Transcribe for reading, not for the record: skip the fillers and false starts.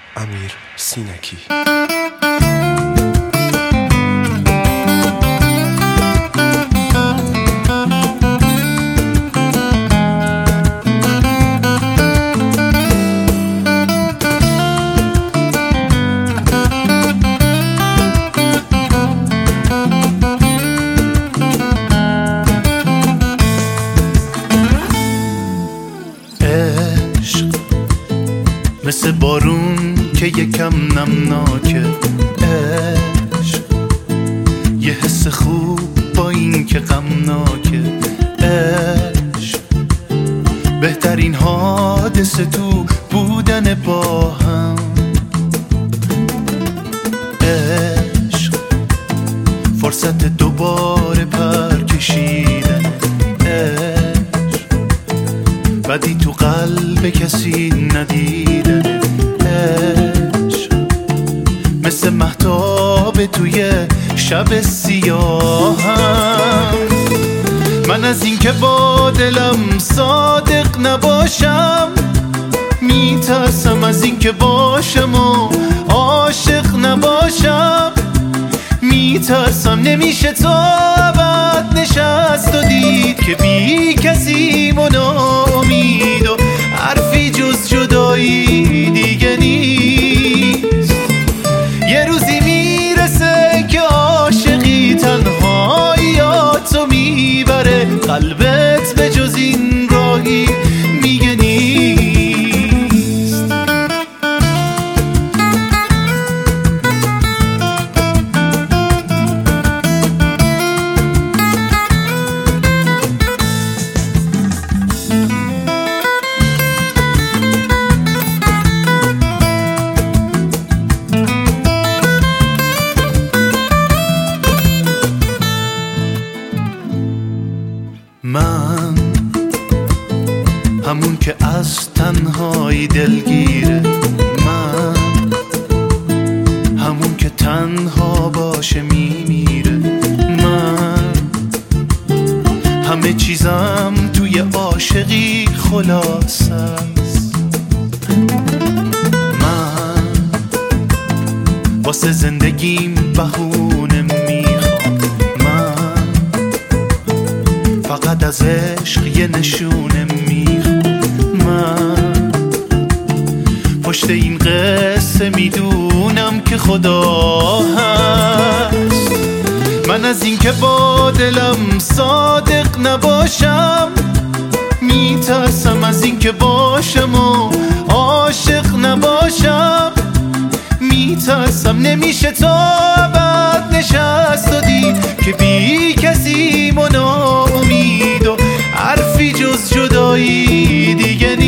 امیر سینکی. مثل بارون که یکم نمناکه، عشق یه حس خوب با این که غمناکه، عشق بهترین حادثه تو بودن با هم، عشق فرصت دوباره پر کشیدن، عشق بدی تو قلب کسی ندیدن، عشق مثل مهتاب توی شب سیاهم. من از این که با دلم صادق نباشم میترسم، از این که باشم و عاشق نباشم میترسم. نمیشه تا ابد نشست و دید که بی کسی و ناامید و حرفی جز جدایی دیگه نیست. یه روزی میرسه که عاشقی تنهاییاتو میبره، قلبت به جز این راهی میگه نیست. من همون که از تنهایی دلگیره، من همون که تنها باشه میمیره، من همه چیزم توی عاشقی خلاص است، من واسه زندگیم بهونه میخوام، من فقط از عشق یه نشونه میخوام، من پشت این قصه میدونم که خدا هست. من از این که با دلم صادق نباشم میترسم، از این که باشم و عاشق نباشم میترسم. نمیشه تا ابد نشست و دید که بی کسی و ناامید و حرفی جز جدایی دیگه